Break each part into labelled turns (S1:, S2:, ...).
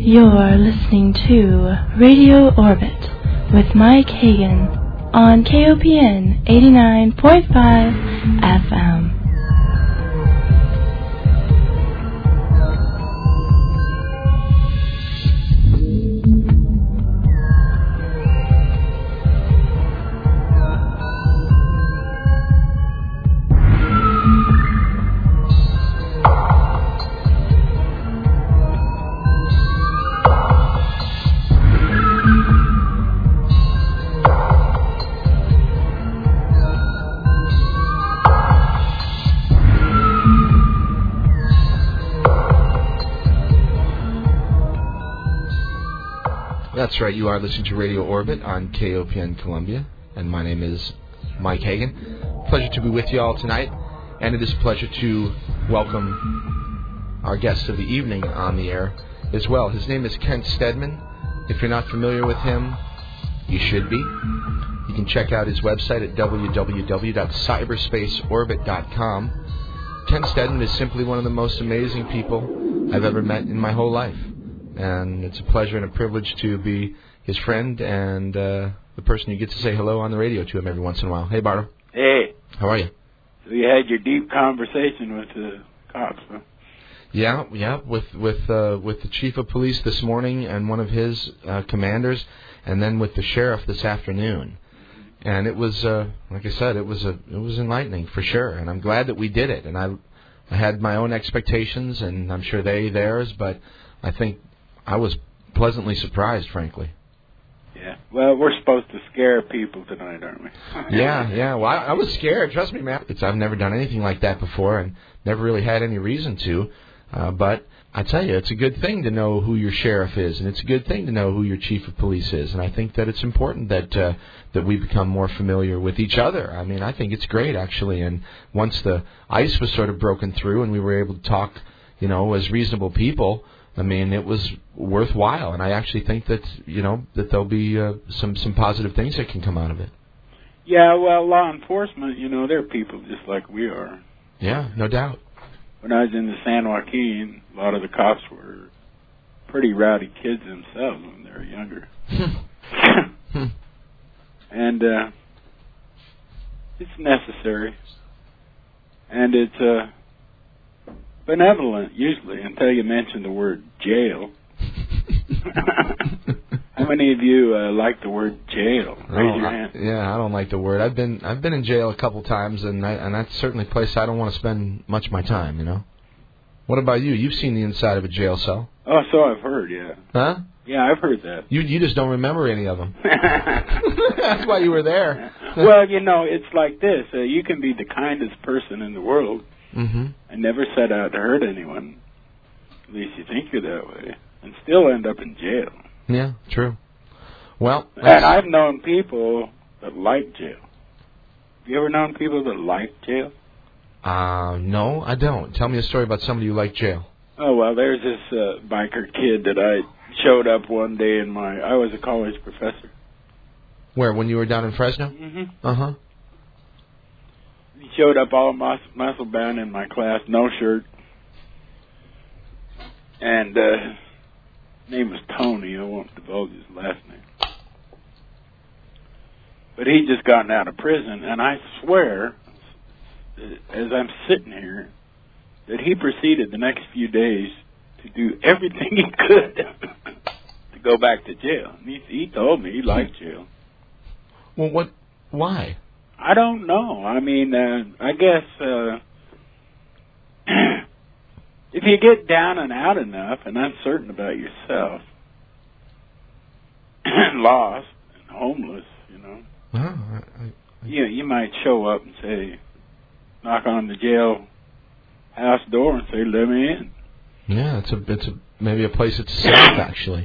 S1: You're listening to Radio Orbit with Mike Hagan on KOPN 89.5 FM.
S2: That's right, you are listening to Radio Orbit on KOPN Columbia, and my name is Mike Hagan. Pleasure to be with you all tonight, and it is a pleasure to welcome our guest of the evening on the air as well. His name is Kent Steadman. If you're not familiar with him, you should be. You can check out his website at www.cyberspaceorbit.com. Kent Steadman is simply one of the most amazing people I've ever met in my whole life. And it's a pleasure and a privilege to be his friend and the person you get to say hello on the radio to him every once in a while. Hey, Bardo.
S3: Hey.
S2: How are you?
S3: So you had your deep conversation with the cops, huh?
S2: Yeah, with the chief of police this morning and one of his commanders, and then with the sheriff this afternoon. And it was, like I said, it was enlightening for sure. And I'm glad that we did it. And I had my own expectations, and I'm sure theirs, but I think I was pleasantly surprised, frankly.
S3: Yeah. Well, we're supposed to scare people tonight, aren't we?
S2: Yeah. Well, I was scared. Trust me, man. I've never done anything like that before and never really had any reason to. But I tell you, it's a good thing to know who your sheriff is, and it's a good thing to know who your chief of police is. And I think that it's important that we become more familiar with each other. I mean, I think it's great, actually. And once the ice was sort of broken through and we were able to talk, as reasonable people, I mean, it was worthwhile, and I actually think that that there'll be some positive things that can come out of it.
S3: Yeah, well, law enforcement, they're people just like we are.
S2: Yeah, no doubt.
S3: When I was in the San Joaquin, a lot of the cops were pretty rowdy kids themselves when they were younger. And it's necessary, and it's benevolent, usually, until you mention the word jail. How many of you like the word jail? Raise your hand.
S2: I don't like the word. I've been in jail a couple times, and that's certainly a place I don't want to spend much of my time, What about you? You've seen the inside of a jail cell.
S3: Oh, so I've heard, yeah.
S2: Huh?
S3: Yeah, I've heard that.
S2: You just don't remember any of them. That's why you were there.
S3: Well, it's like this. You can be the kindest person in the world, and never set out to hurt anyone. At least you think you're that way, and still end up in jail.
S2: Yeah, true. Well,
S3: and I've known people that like jail. Have you ever known people that like jail?
S2: No, I don't. Tell me a story about somebody who liked jail.
S3: Oh, well, there's this biker kid that I showed up one day I was a college professor.
S2: Where, when you were down in Fresno?
S3: Mm-hmm.
S2: Uh-huh.
S3: He showed up all muscle bound in my class, no shirt. And his name was Tony. I won't divulge his last name. But he'd just gotten out of prison, and I swear, as I'm sitting here, that he proceeded the next few days to do everything he could to go back to jail. And he told me he liked jail.
S2: Well, why?
S3: I don't know. I mean, I guess if you get down and out enough and uncertain about yourself, and lost and homeless, you might show up and say, knock on the jail house door and say, let me in.
S2: Yeah, it's maybe a place that's safe, actually.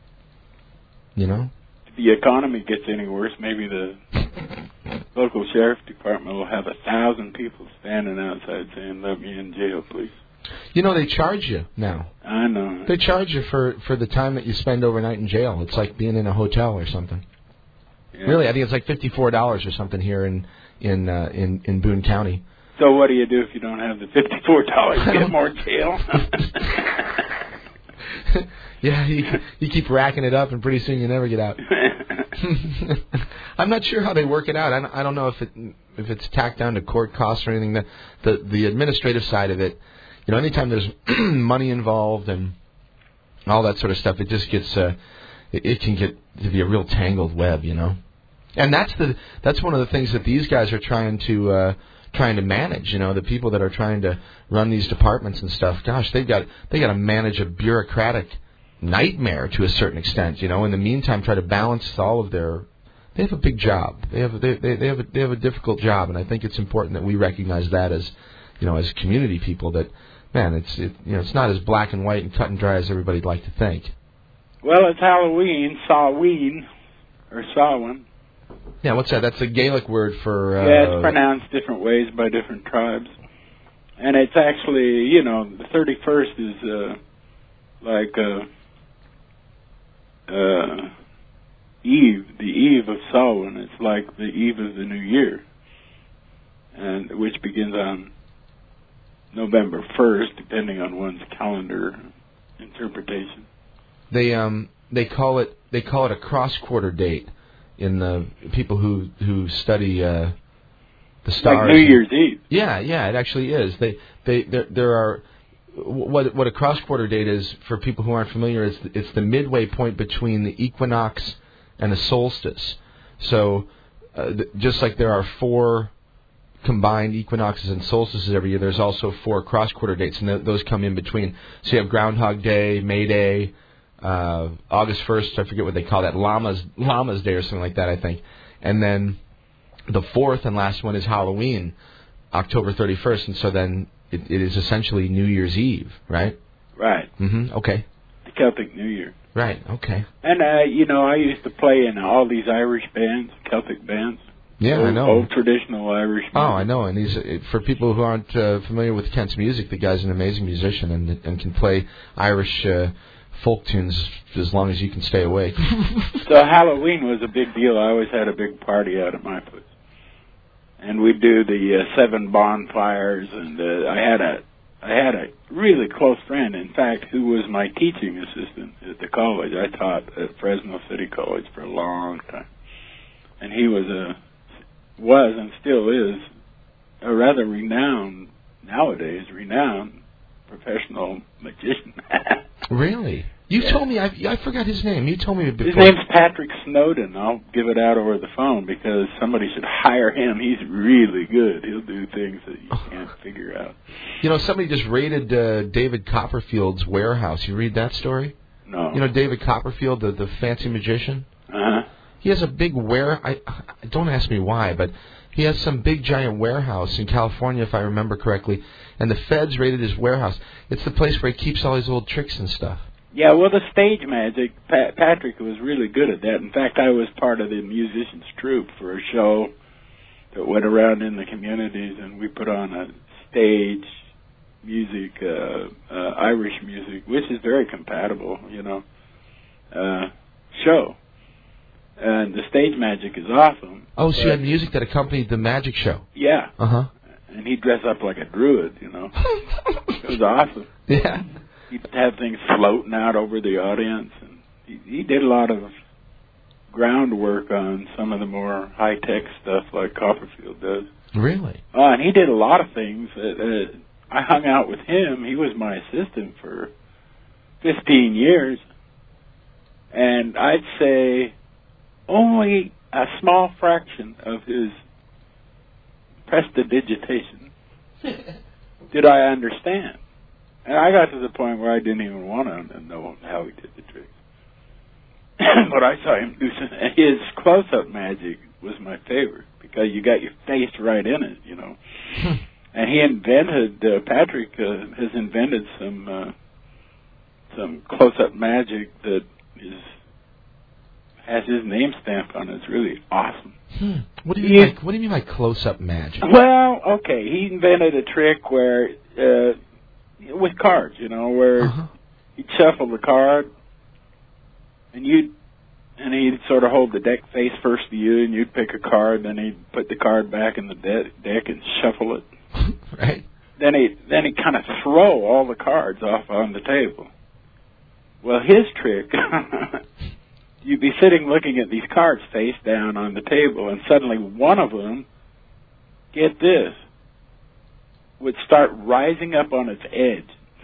S3: If the economy gets any worse, maybe the local sheriff's department will have 1,000 people standing outside saying, let me in jail, please.
S2: They charge you now.
S3: I know.
S2: They charge you for the time that you spend overnight in jail. It's like being in a hotel or something. Yeah. Really, I think it's like $54 or something here in Boone County.
S3: So what do you do if you don't have the $54? Get more jail?
S2: Yeah, you keep racking it up, and pretty soon you never get out. I'm not sure how they work it out. I don't know if it's tacked down to court costs or anything. The administrative side of it, anytime there's money involved and all that sort of stuff, it just gets it can get to be a real tangled web, And that's one of the things that these guys are trying to manage. The people that are trying to run these departments and stuff. Gosh, they got to manage a bureaucratic nightmare to a certain extent. In the meantime, try to balance all of their. They have a big job. They have a difficult job, and I think it's important that we recognize that as community people. That man, it's not as black and white and cut and dry as everybody'd like to think.
S3: Well, it's Halloween, Samhain, or Samhain.
S2: Yeah, what's that? That's a Gaelic word for...
S3: yeah, it's pronounced different ways by different tribes. And it's actually, the 31st is like Eve, the eve of Samhain. It's like the eve of the new year, and which begins on November 1st, depending on one's calendar interpretation. They
S2: call it a cross-quarter date in the people who study the stars.
S3: Like New Year's Eve.
S2: Yeah, it actually is. There are what a cross-quarter date is for people who aren't familiar. It's the midway point between the equinox and the solstice. So just like there are 4 combined equinoxes and solstices every year, there's also 4 cross-quarter dates, and those come in between. So you have Groundhog Day, May Day, August 1st, I forget what they call that, Llama's Day or something like that, I think. And then the 4th and last one is Halloween, October 31st, and so then it is essentially New Year's Eve, right?
S3: Right.
S2: Mm-hmm. Okay.
S3: The Celtic New Year.
S2: Right, okay.
S3: And, I used to play in all these Irish bands, Celtic bands.
S2: Yeah, I know.
S3: Old traditional Irish music.
S2: Oh, I know. And for people who aren't familiar with Kent's music, the guy's an amazing musician and can play Irish folk tunes as long as you can stay awake.
S3: So Halloween was a big deal. I always had a big party out at my place. And we'd do the 7 bonfires, and I had a really close friend, in fact, who was my teaching assistant at the college. I taught at Fresno City College for a long time. And he was and still is a rather renowned professional magician.
S2: Really? You told me, I forgot his name. You told me before.
S3: His name's Patrick Snowden. I'll give it out over the phone because somebody should hire him. He's really good. He'll do things that you can't figure out.
S2: Somebody just raided David Copperfield's warehouse. You read that story?
S3: No.
S2: David Copperfield, the fancy magician?
S3: Uh-huh.
S2: He has a big don't ask me why, but he has some big giant warehouse in California, if I remember correctly, and the feds raided his warehouse. It's the place where he keeps all his old tricks and stuff.
S3: Yeah, well, the stage magic, Patrick was really good at that. In fact, I was part of the musicians' troupe for a show that went around in the communities, and we put on a stage music, Irish music, which is very compatible, show. And the stage magic is awesome.
S2: Oh, so you had music that accompanied the magic show?
S3: Yeah.
S2: Uh-huh.
S3: And he'd dress up like a druid, It was awesome.
S2: Yeah.
S3: He'd have things floating out over the audience. And he did a lot of groundwork on some of the more high-tech stuff like Copperfield does.
S2: Really?
S3: And he did a lot of things. I hung out with him. He was my assistant for 15 years. And I'd say only a small fraction of his prestidigitation did I understand. And I got to the point where I didn't even want to know how he did the tricks. But I saw him do some. His close-up magic was my favorite because you got your face right in it, And he invented, Patrick has invented some close-up magic that has his name stamped on it. It's really awesome.
S2: What do you mean by close-up magic?
S3: Well, okay, he invented a trick where with cards, where he'd shuffle the card, and he'd sort of hold the deck face first to you, and you'd pick a card, then he'd put the card back in the deck and shuffle it.
S2: Right.
S3: Then he'd kind of throw all the cards off on the table. Well, his trick, you'd be sitting looking at these cards face down on the table, and suddenly one of them, get this, would start rising up on its edge.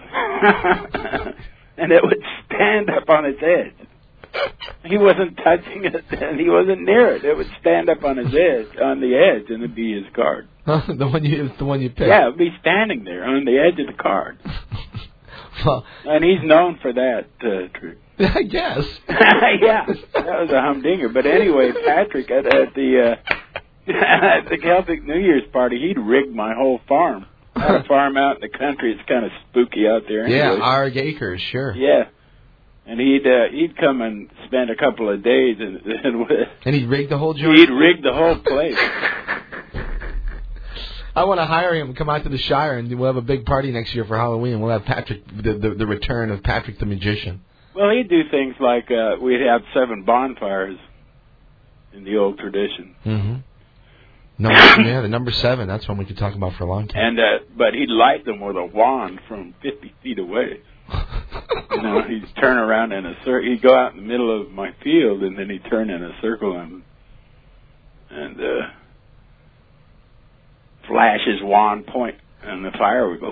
S3: And it would stand up on its edge. He wasn't touching it, and he wasn't near it. It would stand up on his edge, on the edge, and it'd be his card.
S2: the one you picked.
S3: Yeah, it'd be standing there on the edge of the card.
S2: Well,
S3: and he's known for that trick.
S2: I guess.
S3: Yeah, that was a humdinger. But anyway, Patrick at the at the Celtic New Year's party, he'd rigged my whole farm. I had a farm out in the country. It's kind of spooky out there.
S2: Yeah, Arg Acres, sure.
S3: Yeah. And he'd come and spend a couple of days and
S2: he'd rig the whole joint?
S3: He'd rig the whole place.
S2: I want to hire him to come out to the Shire, and we'll have a big party next year for Halloween. We'll have Patrick, the return of Patrick the Magician.
S3: Well, he'd do things like we'd have 7 bonfires in the old tradition.
S2: Mm-hmm. Yeah, the number 7. That's one we could talk about for a long time.
S3: And but he'd light them with a wand from 50 feet away. You know, he'd turn around in a circle. He'd go out in the middle of my field, and then he'd turn in a circle and flash his wand point, and the fire would go.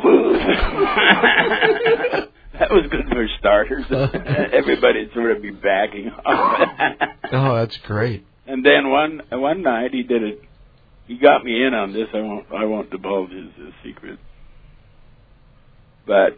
S3: That was good for starters. Everybody'd sort of be backing off.
S2: Oh, that's great.
S3: And then one night he did it. He got me in on this. I won't divulge his secret. But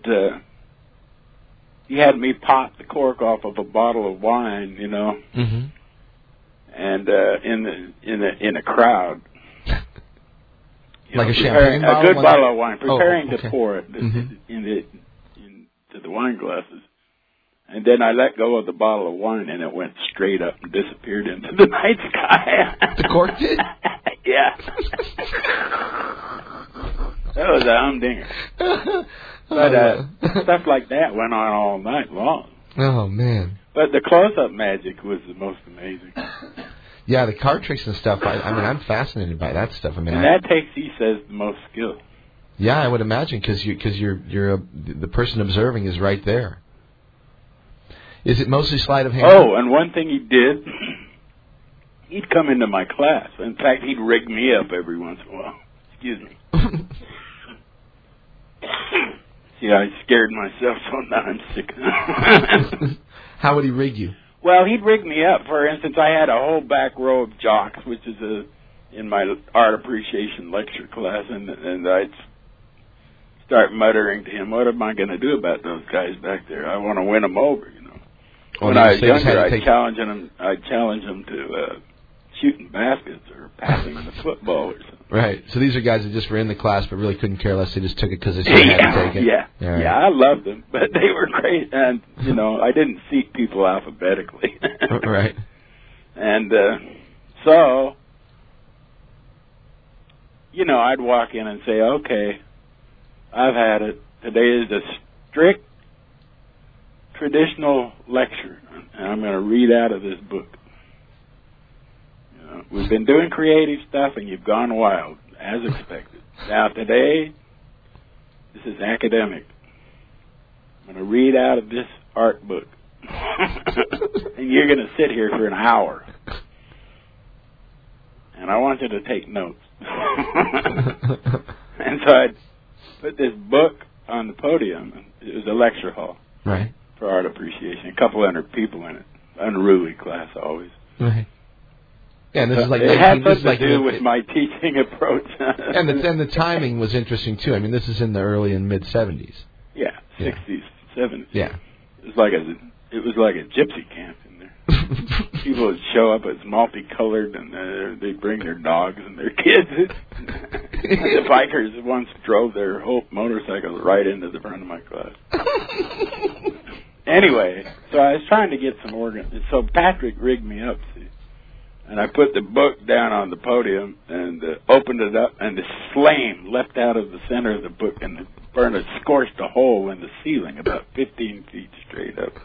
S3: he had me pop the cork off of a bottle of wine, you know,
S2: mm-hmm.
S3: and in a crowd,
S2: like a champagne bottle,
S3: a good bottle of wine, preparing
S2: to
S3: pour it
S2: mm-hmm.
S3: into the wine glasses, and then I let go of the bottle of wine, and it went straight up and disappeared into the night sky.
S2: The cork did?
S3: Yeah. That was a humdinger. But stuff like that went on all night long.
S2: Oh, man.
S3: But the close-up magic was the most amazing.
S2: Yeah, the card tricks and stuff, I mean, I'm fascinated by that stuff. I mean,
S3: and that takes, he says, the most skill.
S2: Yeah, I would imagine, because the person observing is right there. Is it mostly sleight of hand?
S3: Oh, and one thing he did, he'd come into my class. In fact, he'd rig me up every once in a while. Excuse me. See, I scared myself, so now I'm sick.
S2: How would he rig you?
S3: Well, he'd rig me up. For instance, I had a whole back row of jocks, which is in my art appreciation lecture class, and I'd start muttering to him, "What am I going to do about those guys back there? I want to win them over, you know." When I was younger, I'd challenge them to shooting baskets or passing the football or something.
S2: Right. So these are guys that just were in the class but really couldn't care less. They just took it because they had to take it.
S3: Yeah.
S2: Right.
S3: Yeah, I loved them, but they were great. And, you know, I didn't seat people alphabetically.
S2: Right.
S3: And so, you know, I'd walk in and say, "Okay, I've had it. Today is a strict traditional lecture, and I'm going to read out of this book. We've been doing creative stuff, and you've gone wild, as expected. Now, today, this is academic. I'm going to read out of this art book, and you're going to sit here for an hour, and I want you to take notes." And so I'd put this book on the podium. It was a lecture hall,
S2: right,
S3: for art appreciation. A couple hundred people in it. Unruly class always.
S2: Right. Yeah, and this is like
S3: it had something to do with my teaching approach.
S2: and the timing was interesting too. I mean, this is in the early and mid 70s.
S3: Yeah, 60s, 70s.
S2: Yeah.
S3: It was like a gypsy camp in there. People would show up as multicolored, and they'd bring their dogs and their kids. The bikers once drove their whole motorcycles right into the front of my class. Anyway, so I was trying to get some organ. So Patrick rigged me up, see. And I put the book down on the podium and opened it up, and the flame leapt out of the center of the book and scorched a hole in the ceiling about 15 feet straight up.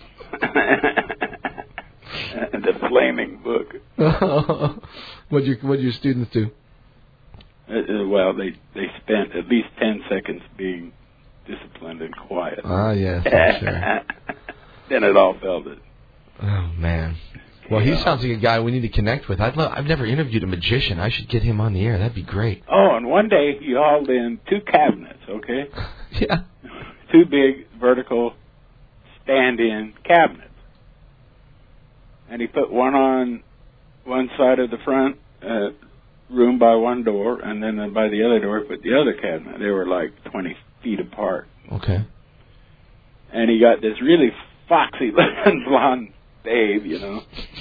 S3: And the flaming book.
S2: What'd your students do?
S3: Well, they spent at least 10 seconds being disciplined and quiet.
S2: Ah, yes, I'm sure.
S3: then it all fell to.
S2: Oh man. Well, he sounds like a guy we need to connect with. I've never interviewed a magician. I should get him on the air. That'd be great.
S3: Oh, and one day he hauled in 2 cabinets, okay?
S2: Yeah.
S3: 2 big vertical stand-in cabinets. And he put one on one side of the front room by one door, and then by the other door he put the other cabinet. They were like 20 feet apart.
S2: Okay.
S3: And he got this really foxy looking blonde babe, you know,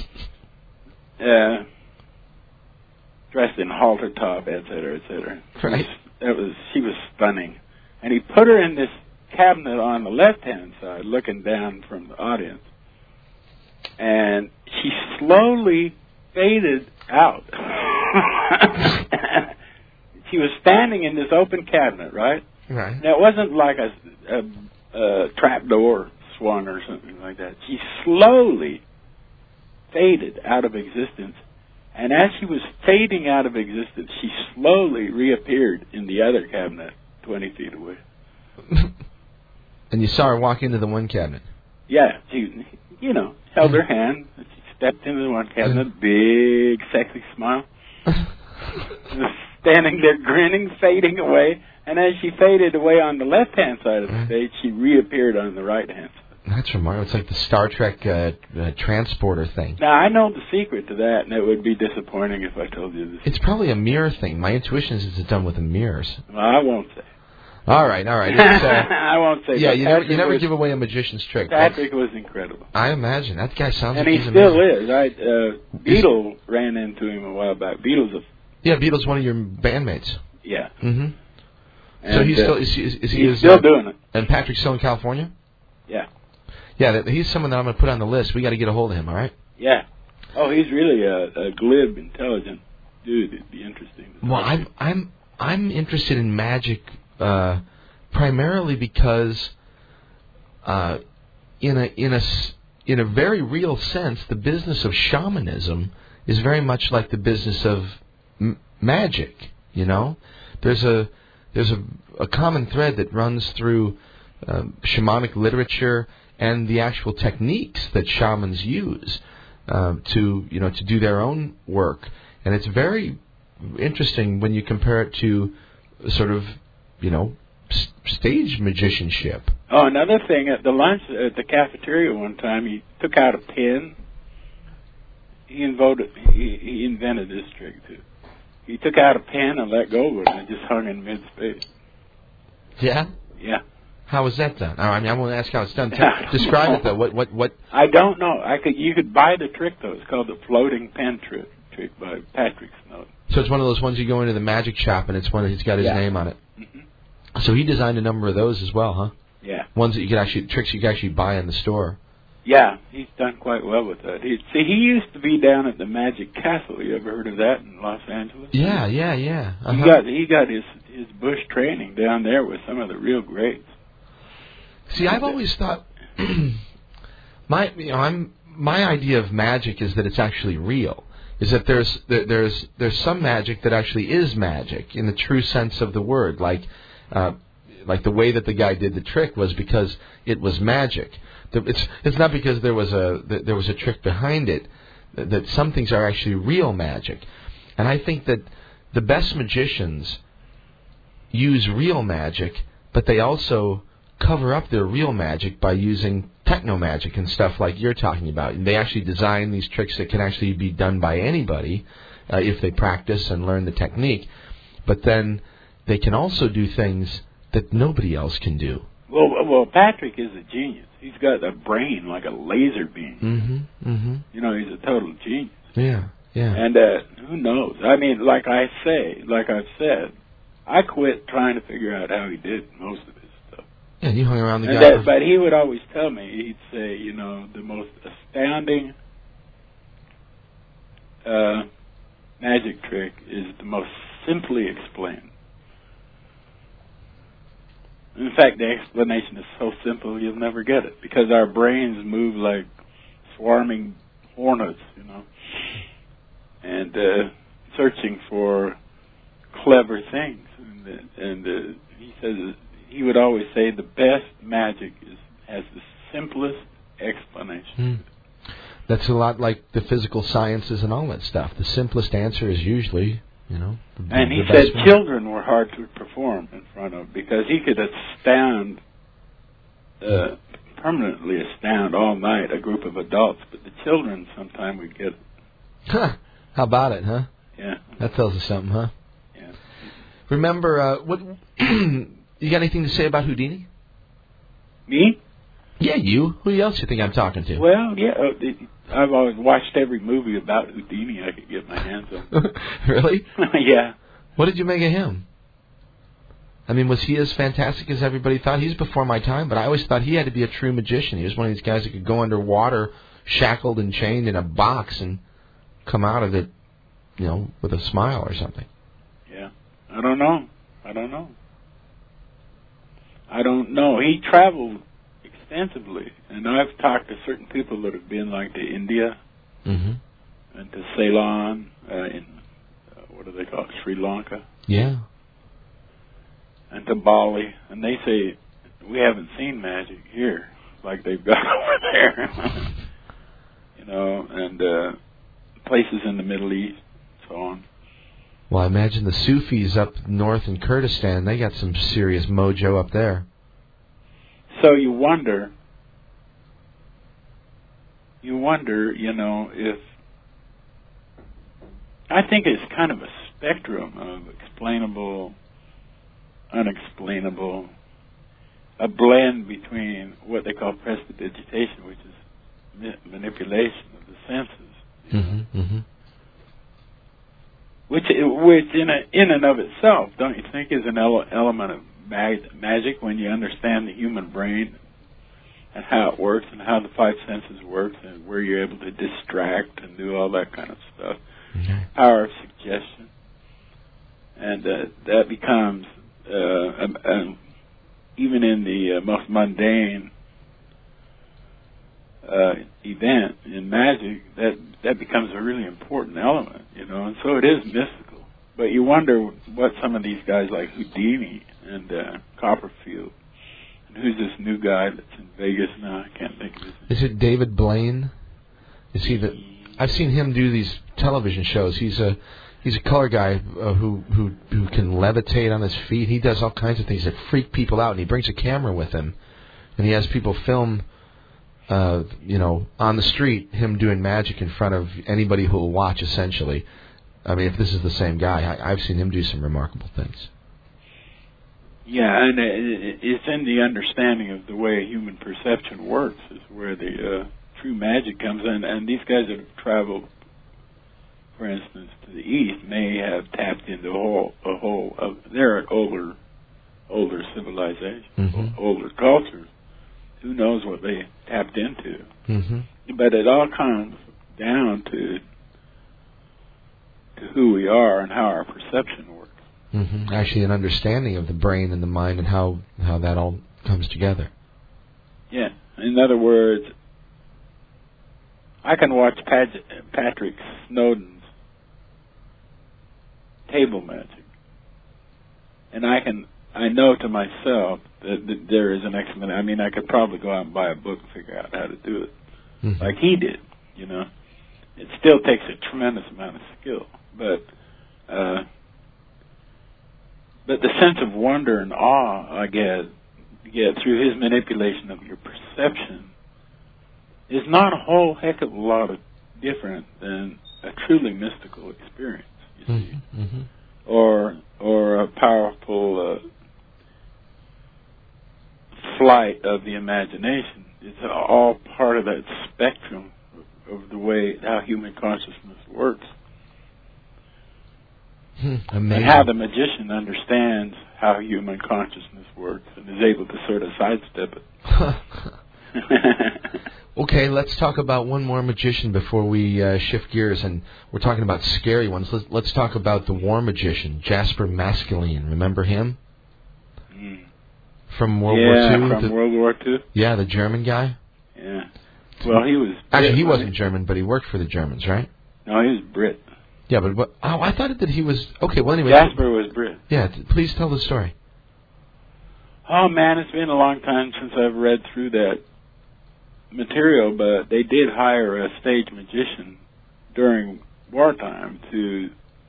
S3: dressed in halter top, et cetera, et cetera.
S2: Right.
S3: She was stunning. And he put her in this cabinet on the left-hand side, looking down from the audience. And she slowly faded out. She was standing in this open cabinet, right?
S2: Right.
S3: Now, it wasn't like a trap door swung or something like that. She slowly faded out of existence. And as she was fading out of existence, she slowly reappeared in the other cabinet 20 feet away.
S2: And you saw her walk into the one cabinet?
S3: Yeah. She, held her hand. She stepped into the one cabinet, big, sexy smile. Standing there grinning, fading away. And as she faded away on the left-hand side of the stage, she reappeared on the right-hand side.
S2: That's remarkable. It's like the Star Trek transporter thing.
S3: Now, I know the secret to that, and it would be disappointing if I told you this.
S2: It's probably a mirror thing. My intuition is it's done with the mirrors.
S3: Well, I won't say.
S2: All right. It's,
S3: I won't say.
S2: Yeah, you never give away a magician's trick.
S3: Patrick was incredible.
S2: I imagine. That guy sounds
S3: and
S2: like he's
S3: he still
S2: amazing.
S3: is. Beetle ran into him a while back. Beetle's
S2: Beetle's one of your bandmates.
S3: Yeah.
S2: Mm-hmm.
S3: And
S2: so he's still
S3: he's still doing it.
S2: And Patrick's still in California?
S3: Yeah.
S2: Yeah, he's someone that I'm going to put on the list. We got to get a hold of him, all right?
S3: Yeah. Oh, he's really a glib, intelligent dude. It'd be interesting.
S2: Well, I'm interested in magic primarily because in a very real sense, the business of shamanism is very much like the business of magic. You know, there's a common thread that runs through shamanic literature and the actual techniques that shamans use to do their own work, and it's very interesting when you compare it to sort of stage magicianship. Oh,
S3: another thing, at the lunch at the cafeteria one time, he took out a pen. He invented this trick too. He took out a pen and let go of it, and it just hung in mid-space.
S2: Yeah?
S3: Yeah.
S2: How was that done? I won't ask how it's done. Describe it though. What?
S3: I don't know. You could buy the trick though. It's called the floating pen trick by Patrick Snowden.
S2: So it's one of those ones you go into the magic shop and it's one that he's got his name on it.
S3: Mm-hmm.
S2: So he designed a number of those as well, huh?
S3: Yeah.
S2: Ones that tricks you could actually buy in the store.
S3: Yeah, he's done quite well with that. He used to be down at the Magic Castle. You ever heard of that in Los Angeles?
S2: Yeah. Uh-huh.
S3: He got his bush training down there with some of the real greats.
S2: See, I've always thought my idea of magic is that it's actually real. Is that there's some magic that actually is magic in the true sense of the word, like the way that the guy did the trick was because it was magic. It's not because there was a trick behind it. That some things are actually real magic, and I think that the best magicians use real magic, but they also cover up their real magic by using techno magic and stuff like you're talking about. And they actually design these tricks that can actually be done by anybody if they practice and learn the technique. But then they can also do things that nobody else can do.
S3: Well, Patrick is a genius. He's got a brain like a laser beam.
S2: Mm-hmm. Mm-hmm.
S3: He's a total genius.
S2: Yeah.
S3: And who knows? I mean, like I've said, I quit trying to figure out how he did most of his stuff.
S2: Yeah, you hung around the guy.
S3: But he would always tell me, he'd say, the most astounding magic trick is the most simply explained. In fact, the explanation is so simple you'll never get it, because our brains move like swarming hornets, and searching for clever things. And he says he would always say the best magic has the simplest explanation.
S2: That's a lot like the physical sciences and all that stuff. The simplest answer is usually,
S3: and he said children were hard to perform in front of because he could permanently astound all night a group of adults, but the children sometimes would get...
S2: Huh. How about it, huh?
S3: Yeah.
S2: That tells us something, huh?
S3: Yeah.
S2: Remember, what? You got anything to say about Houdini?
S3: Me?
S2: Yeah, you. Who else you think I'm talking to?
S3: Well, yeah, I've always watched every movie about Houdini I could get my hands on.
S2: Really?
S3: Yeah.
S2: What did you make of him? I mean, was he as fantastic as everybody thought? He's before my time, but I always thought he had to be a true magician. He was one of these guys that could go underwater, shackled and chained in a box, and come out of it, with a smile or something.
S3: Yeah. I don't know. He traveled extensively, and I've talked to certain people that have been like to India and to Ceylon, in what do they call it, Sri Lanka?
S2: Yeah.
S3: And to Bali, and they say we haven't seen magic here like they've got over there, and places in the Middle East, so on.
S2: Well, I imagine the Sufis up north in Kurdistan, they got some serious mojo up there.
S3: So you wonder, if... I think it's kind of a spectrum of explainable, unexplainable, a blend between what they call prestidigitation, which is manipulation of the senses. Which in and of itself, don't you think, is an element of magic when you understand the human brain and how it works and how the five senses work and where you're able to distract and do all that kind of stuff. Power of suggestion. And that becomes, even in the most mundane event in magic, that becomes a really important element, and so it is mystical. But you wonder what some of these guys like Houdini and Copperfield, and who's this new guy that's in Vegas now? I can't think of his name.
S2: Is it David Blaine? Is he the? I've seen him do these television shows. He's a color guy who can levitate on his feet. He does all kinds of things that freak people out, and he brings a camera with him, and he has people film. On the street, him doing magic in front of anybody who will watch, essentially. I mean, if this is the same guy, I've seen him do some remarkable things.
S3: Yeah, and it's in the understanding of the way human perception works is where the true magic comes in. And these guys that have traveled, for instance, to the East may have tapped into a whole of their older civilizations, older cultures. Who knows what they tapped into? But it all comes down to who we are and how our perception works.
S2: Actually, an understanding of the brain and the mind and how that all comes together.
S3: Yeah. In other words, I can watch Patrick Snowden's table magic, and I know to myself that there is an explanation. I mean, I could probably go out and buy a book and figure out how to do it, like he did. It still takes a tremendous amount of skill, but the sense of wonder and awe I get through his manipulation of your perception is not a whole heck of a lot different than a truly mystical experience. You see, or a powerful flight of the imagination. It's all part of that spectrum of the way how human consciousness works.
S2: Amazing.
S3: And how the magician understands how human consciousness works and is able to sort of sidestep it.
S2: Okay, let's talk about one more magician before we shift gears, and we're talking about scary ones. Let's talk about the war magician, Jasper Maskelyne. Remember him? From World War II?
S3: From World War II.
S2: Yeah, the German guy?
S3: Yeah. Well, he was...
S2: Actually, he wasn't German, but he worked for the Germans, right?
S3: No, he was Brit.
S2: Yeah, but I thought that he was... Okay, well, anyway...
S3: Jasper was Brit.
S2: Yeah, please tell the story.
S3: Oh, man, it's been a long time since I've read through that material, but they did hire a stage magician during wartime to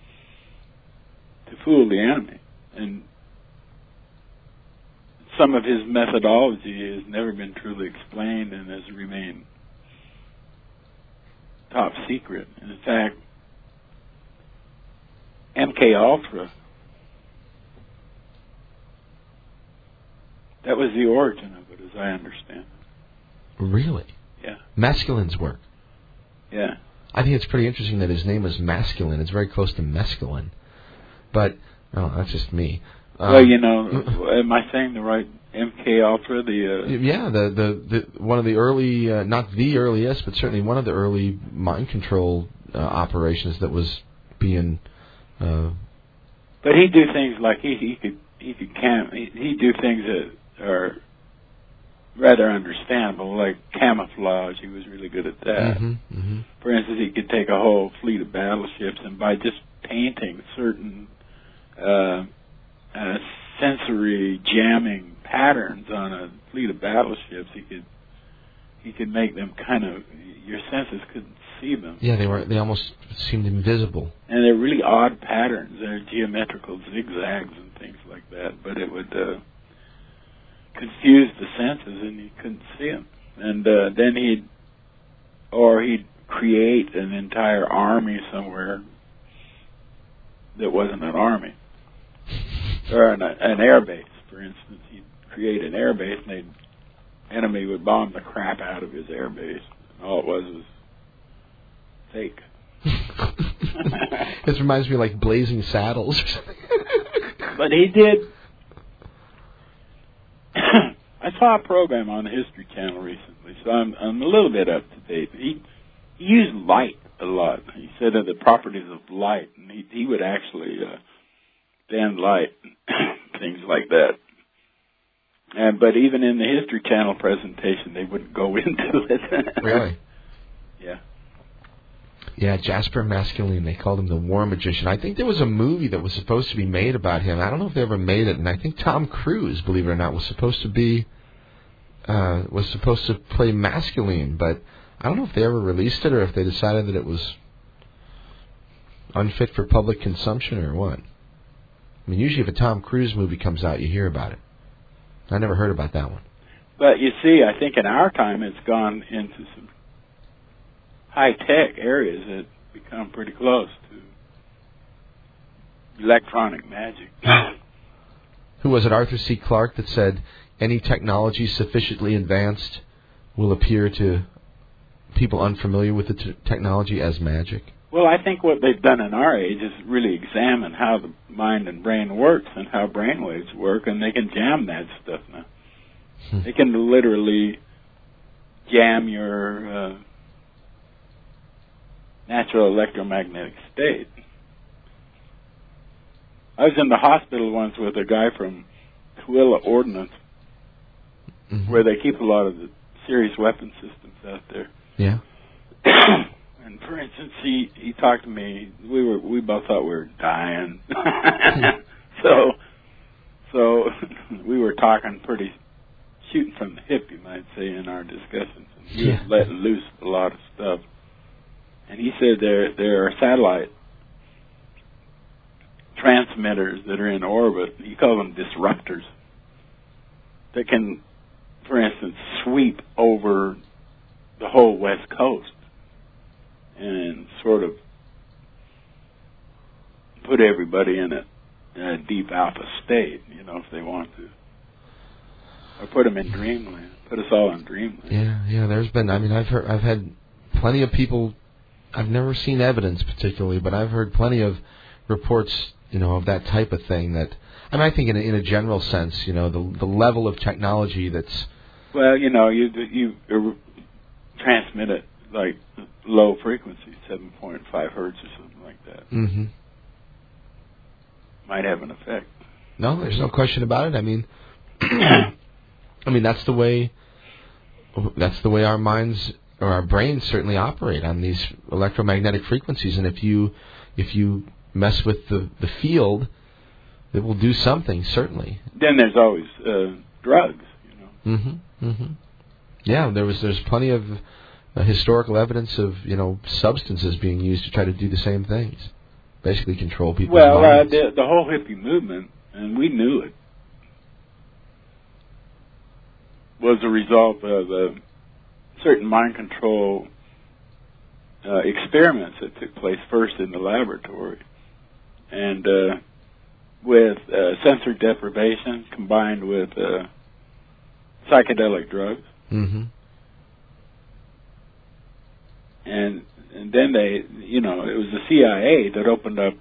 S3: fool the enemy. And some of his methodology has never been truly explained and has remained top secret. And in fact, MK Ultra, that was the origin of it, as I understand it.
S2: Really?
S3: Yeah.
S2: Masculine's work.
S3: Yeah.
S2: I think it's pretty interesting that his name was Masculine. It's very close to mescaline. But, oh, that's just me.
S3: Well, am I saying the right MK Ultra?
S2: Yeah, the one of the early, not the earliest, but certainly one of the early mind control operations that was being.
S3: But he'd do things like he'd do things that are rather understandable, like camouflage. He was really good at that.
S2: Mm-hmm, mm-hmm.
S3: For instance, he could take a whole fleet of battleships, and by just painting certain sensory jamming patterns on a fleet of battleships, he could make them kind of, your senses couldn't see them.
S2: Yeah, they almost seemed invisible.
S3: And they're really odd patterns. They're geometrical zigzags and things like that, but it would confuse the senses and you couldn't see them. And then he'd create an entire army somewhere that wasn't an army. Or an air base, for instance. He'd create an air base and the enemy would bomb the crap out of his air base. And all it was fake.
S2: This reminds me of like Blazing Saddles or something.
S3: But he did. I saw a program on the History Channel recently, so I'm a little bit up to date. He used light a lot. He said that the properties of light, and he would actually bend light, things like that. But even in the History Channel presentation, they wouldn't go into it.
S2: Really?
S3: Yeah.
S2: Yeah, Jasper Masculine, they called him the War Magician. I think there was a movie that was supposed to be made about him. I don't know if they ever made it, and I think Tom Cruise, believe it or not, was supposed to play Masculine, but I don't know if they ever released it or if they decided that it was unfit for public consumption or what. I mean, usually if a Tom Cruise movie comes out, you hear about it. I never heard about that one. But
S3: you see, I think in our time it's gone into some high-tech areas that become pretty close to electronic magic.
S2: Who was it, Arthur C. Clarke, that said, any technology sufficiently advanced will appear to people unfamiliar with the technology as magic?
S3: Well, I think what they've done in our age is really examine how the mind and brain works and how brainwaves work, and they can jam that stuff now. They can literally jam your natural electromagnetic state. I was in the hospital once with a guy from Tooele Ordnance, where they keep a lot of the serious weapon systems out there.
S2: Yeah.
S3: And for instance, he talked to me. We both thought we were dying. So we were talking pretty shooting from the hip, you might say, in our discussions. And he was letting loose a lot of stuff. And he said there are satellite transmitters that are in orbit. He called them disruptors that can, for instance, sweep over the whole West Coast and sort of put everybody in a deep alpha state, if they want to. Or put them in dreamland. Put us all in dreamland.
S2: Yeah, there's been, I've had plenty of people, I've never seen evidence particularly, but I've heard plenty of reports, of that type of thing that, I think in a general sense, the level of technology that's... Well,
S3: you transmit it like low frequency, 7.5 hertz or something like that.
S2: Mm-hmm.
S3: Might have an effect.
S2: No, there's no question about it. That's the way our minds or our brains certainly operate on these electromagnetic frequencies. And if you mess with the field, it will do something, certainly.
S3: Then there's always drugs,
S2: Mm-hmm. Mm-hmm. Yeah, there's plenty of historical evidence of substances being used to try to do the same things, basically control people's minds.
S3: Well, the whole hippie movement, and we knew it, was a result of certain mind control experiments that took place first in the laboratory, and with sensory deprivation combined with psychedelic drugs.
S2: Mm-hmm.
S3: And then they, it was the CIA that opened up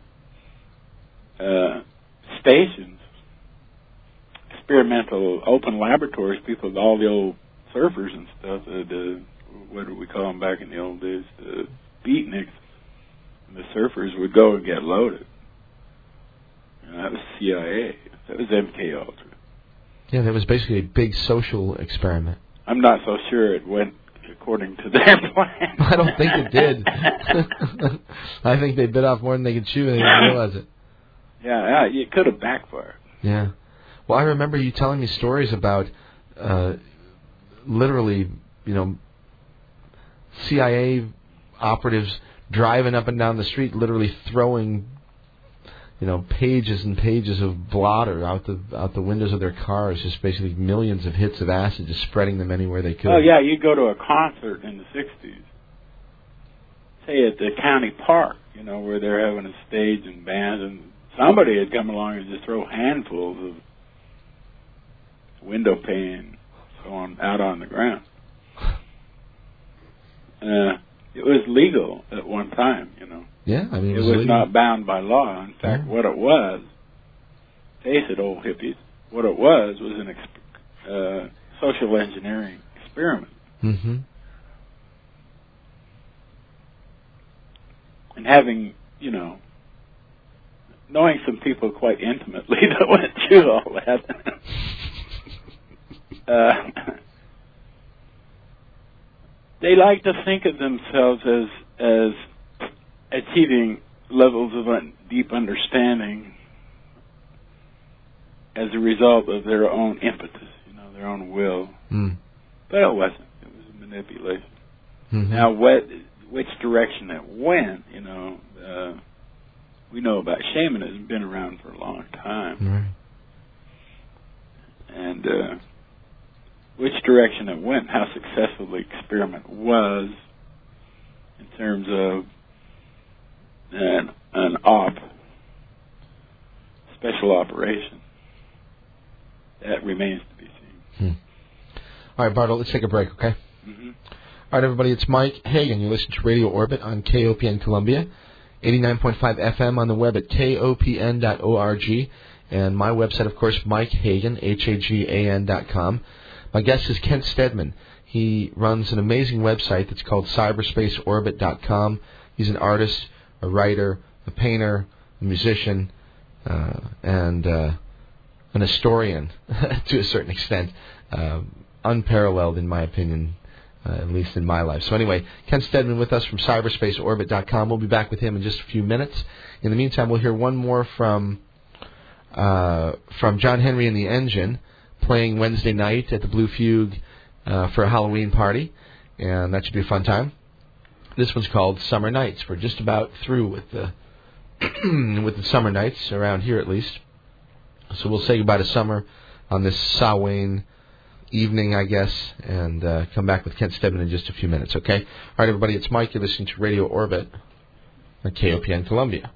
S3: stations, experimental open laboratories. People, all the old surfers and stuff, what did we call them back in the old days? The beatniks. And the surfers would go and get loaded. That was CIA. That was MK Ultra.
S2: Yeah, that was basically a big social experiment.
S3: I'm not so sure it went according to their plan.
S2: I don't think it did. I think they bit off more than they could chew and they didn't realize it.
S3: Yeah, it could have backfired.
S2: Yeah. Well, I remember you telling me stories about literally, CIA operatives driving up and down the street, literally throwing pages and pages of blotter out the windows of their cars, just basically millions of hits of acid, just spreading them anywhere they could.
S3: Oh, yeah, you go to a concert in the 60s, say at the county park, where they're having a stage and bands, and somebody had come along and just throw handfuls of window pane so on out on the ground. It was legal at one time,
S2: Yeah, I mean,
S3: it was not bound by law. In fact, what it was, face it, old hippies, what it was an social engineering experiment.
S2: Mm-hmm.
S3: And having, knowing some people quite intimately that went through all that, they like to think of themselves as achieving levels of deep understanding as a result of their own impetus, their own will.
S2: Mm.
S3: But it wasn't. It was a manipulation.
S2: Mm-hmm.
S3: Now, which direction it went, we know about shamanism, been around for a long time.
S2: Right.
S3: And which direction it went, how successful the experiment was in terms of an special operation, that remains to be seen.
S2: All right, Bartle, let's take a break, okay?
S3: Mm-hmm.
S2: All right, everybody, it's Mike Hagan. You listen to Radio Orbit on KOPN Columbia, 89.5 FM on the web at kopn.org, and my website, of course, Mike Hagan, HAGAN.com. My guest is Kent Steadman. He runs an amazing website that's called cyberspaceorbit.com. He's an artist, a writer, a painter, a musician, and an historian to a certain extent, unparalleled in my opinion, at least in my life. So anyway, Kent Steadman with us from cyberspaceorbit.com. We'll be back with him in just a few minutes. In the meantime, we'll hear one more from John Henry and the Engine, playing Wednesday night at the Blue Fugue for a Halloween party, and that should be a fun time. This one's called Summer Nights. We're just about through with the with the summer nights, around here at least. So we'll say goodbye to summer on this Samhain evening, I guess, and come back with Kent Steadman in just a few minutes, okay? All right, everybody, it's Mike. You're listening to Radio Orbit on KOPN Columbia.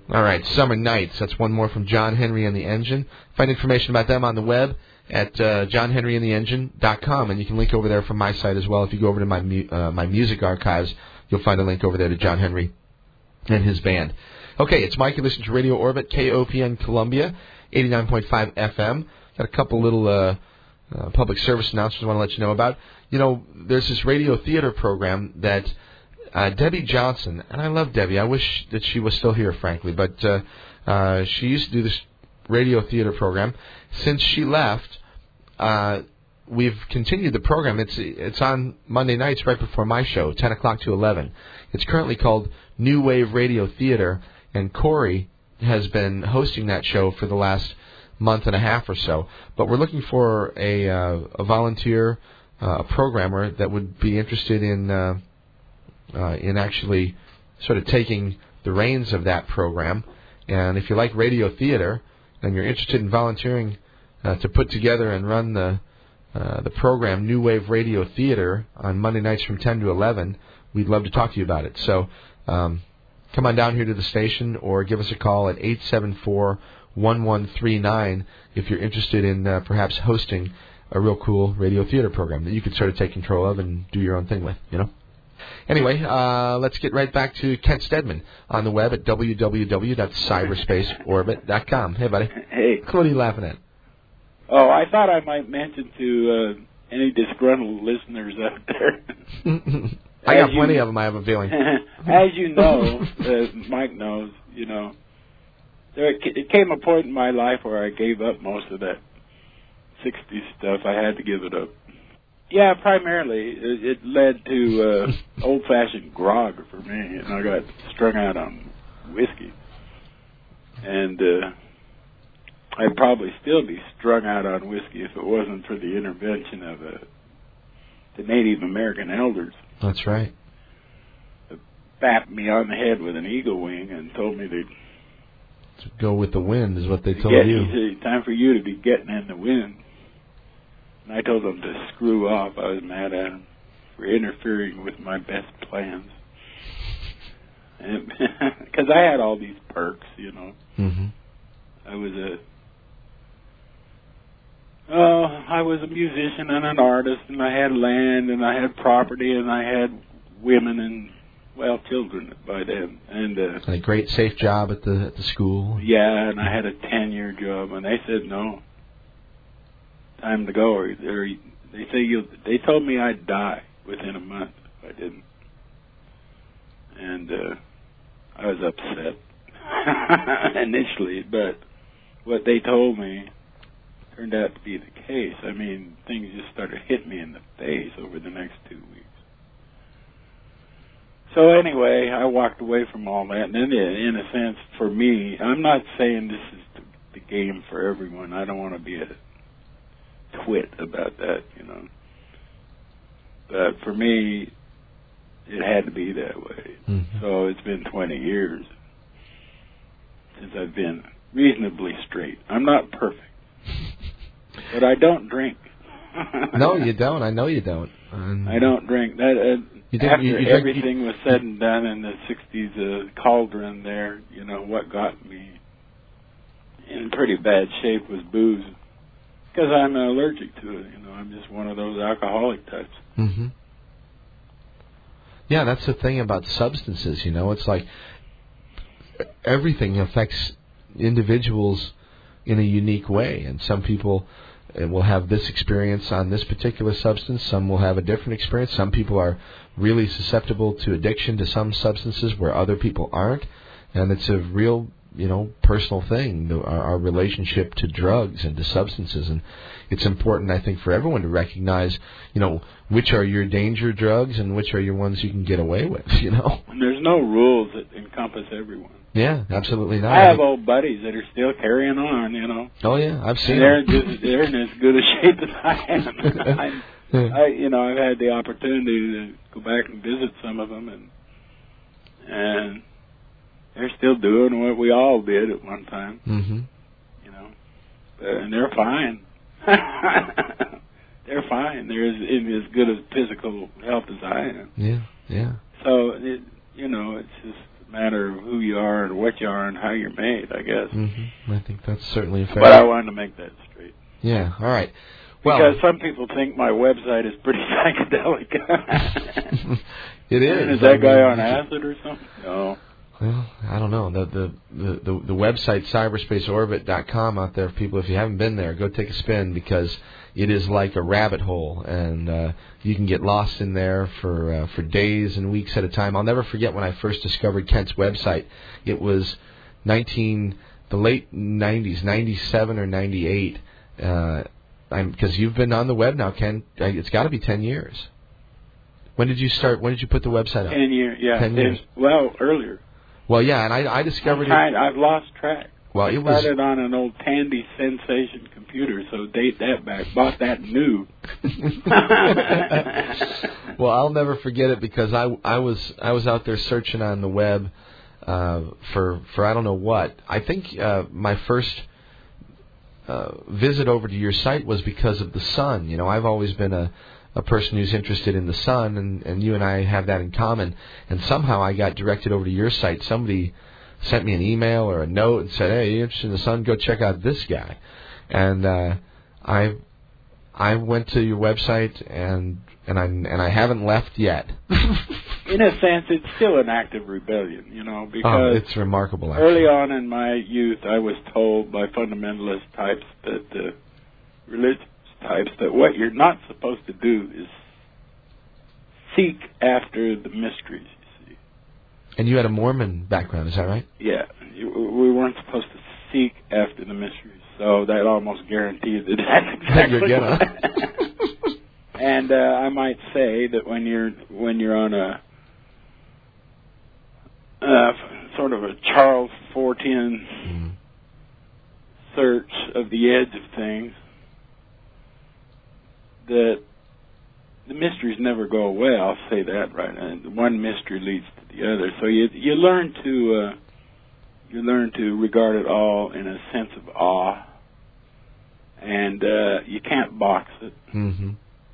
S2: All right, Summer Nights. That's one more from John Henry and the Engine. Find information about them on the web at johnhenryandtheengine.com, and you can link over there from my site as well. If you go over to my music archives, you'll find a link over there to John Henry and his band. Okay, it's Mike. You listen to Radio Orbit, KOPN Columbia, 89.5 FM. Got a couple little public service announcements I want to let you know about. You know, there's this radio theater program that Debbie Johnson, and I love Debbie. I wish that she was still here, frankly, but she used to do this radio theater program. Since she left, we've continued the program. It's on Monday nights right before my show, 10 o'clock to 11. It's currently called New Wave Radio Theater, and Corey has been hosting that show for the last month and a half or so. But we're looking for a volunteer, a programmer that would be interested in actually sort of taking the reins of that program. And if you like radio theater and you're interested in volunteering to put together and run the program New Wave Radio Theater on Monday nights from 10 to 11, we'd love to talk to you about it. So come on down here to the station or give us a call at 874-1139 if you're interested in perhaps hosting a real cool radio theater program that you could sort of take control of and do your own thing with, you know. Anyway, let's get right back to Kent Stedman on the web at www.cyberspaceorbit.com. Hey, buddy.
S3: Hey.
S2: What are you laughing at?
S3: Oh, I thought I might mention to any disgruntled listeners out there.
S2: I got plenty of them, I have a feeling.
S3: As you know, Mike knows, you know, it came a point in my life where I gave up most of that 60s stuff. I had to give it up. Yeah, primarily. It led to old-fashioned grog for me, and I got strung out on whiskey. And I'd probably still be strung out on whiskey if it wasn't for the intervention of the Native American elders.
S2: That's right.
S3: They bapped me on the head with an eagle wing and told me to
S2: go with the wind is what they told you.
S3: He said, time for you to be getting in the wind. And I told them to screw off. I was mad at them for interfering with my best plans. Because I had all these perks, you know.
S2: Mm-hmm.
S3: I was a musician and an artist, and I had land, and I had property, and I had women and, well, children by then. And
S2: a great, safe job at the school.
S3: Yeah, and I had a 10-year job, and they said no. Time to go. Or they told me I'd die within a month if I didn't. And I was upset initially, but what they told me turned out to be the case. I mean, things just started hitting me in the face over the next 2 weeks. So anyway, I walked away from all that, and then in a sense, for me, I'm not saying this is the game for everyone. I don't want to be a twit about that, you know. But for me, it had to be that way.
S2: Mm-hmm.
S3: So it's been 20 years since I've been reasonably straight. I'm not perfect, but I don't drink.
S2: No, you don't. I know you don't.
S3: I don't drink. After everything was said and done in the 60s cauldron there, you know, what got me in pretty bad shape was booze. Because I'm allergic to it, you know. I'm just one of those alcoholic types.
S2: Mm-hmm. Yeah, that's the thing about substances, you know. It's like everything affects individuals in a unique way. And some people will have this experience on this particular substance. Some will have a different experience. Some people are really susceptible to addiction to some substances where other people aren't. And it's a real, you know, personal thing, our relationship to drugs and to substances. And it's important, I think, for everyone to recognize, you know, which are your danger drugs and which are your ones you can get away with, you know.
S3: And there's no rules that encompass everyone.
S2: Yeah, absolutely not.
S3: I have old buddies that are still carrying on, you know.
S2: Oh, yeah, I've seen
S3: them. They're in as good a shape as I am. I've had the opportunity to go back and visit some of them, and they're still doing what we all did at one time.
S2: Mm-hmm.
S3: You know, and they're fine. They're fine. They're in as good a physical health as I am.
S2: Yeah, yeah.
S3: So, it's just a matter of who you are and what you are and how you're made, I guess.
S2: Mm-hmm. I think that's certainly a fair.
S3: But I wanted to make that straight.
S2: Yeah. All right. Well,
S3: because some people think my website is pretty psychedelic.
S2: It is.
S3: And is that guy on acid or something? No.
S2: Well, I don't know. The website cyberspaceorbit.com out there, people, if you haven't been there, go take a spin, because it is like a rabbit hole, and you can get lost in there for days and weeks at a time. I'll never forget when I first discovered Kent's website. It was the late 90s, 97 or 98. Because you've been on the web now, Ken. It's got to be 10 years. When did you start? When did you put the website up?
S3: 10 years, yeah.
S2: 10 years.
S3: Well, earlier.
S2: Well, yeah, and I discovered
S3: I've lost track.
S2: Well,
S3: I started on an old Tandy Sensation computer, so date that back. Bought that new.
S2: Well, I'll never forget it, because I was out there searching on the web for I don't know what. I think my first visit over to your site was because of the sun. You know, I've always been a person who's interested in the sun, and you and I have that in common. And somehow I got directed over to your site. Somebody sent me an email or a note and said, "Hey, you're interested in the sun? Go check out this guy." And I went to your website, and I haven't left yet.
S3: In a sense, it's still an active rebellion, you know, because
S2: it's remarkable. Actually.
S3: Early on in my youth, I was told by fundamentalist types, that religious types, that what you're not supposed to do is seek after the mysteries, you see.
S2: And you had a Mormon background, is that right?
S3: Yeah. We weren't supposed to seek after the mysteries, so that almost guaranteed that that's exactly what. And I might say that when you're on a sort of a Charles Fortian search of the edge of things, that the mysteries never go away. I'll say that, right? And one mystery leads to the other. So you learn to regard it all in a sense of awe, and you can't box it.
S2: Mm-hmm.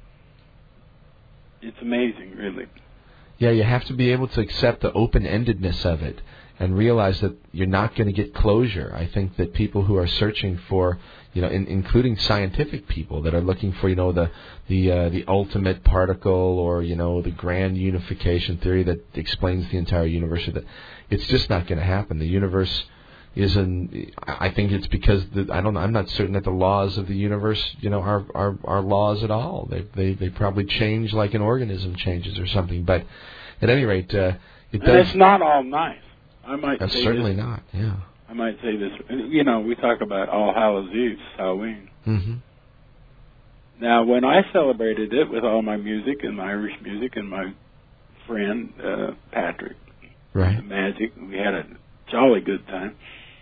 S3: It's amazing, really.
S2: Yeah, you have to be able to accept the open-endedness of it and realize that you're not going to get closure. I think that people who are searching for, including scientific people that are looking for, the ultimate particle, or, the grand unification theory that explains the entire universe, that it's just not going to happen. The universe I think it's because I'm not certain that the laws of the universe, are laws at all. They probably change like an organism changes or something. But at any rate, it does.
S3: And it's not all nice. I might
S2: That's
S3: say
S2: certainly
S3: this,
S2: not. Yeah.
S3: I might say this. We talk about All Hallows Eve, Halloween.
S2: Mm-hmm.
S3: Now, when I celebrated it with all my music and my Irish music and my friend Patrick,
S2: right,
S3: the Magic, we had a jolly good time.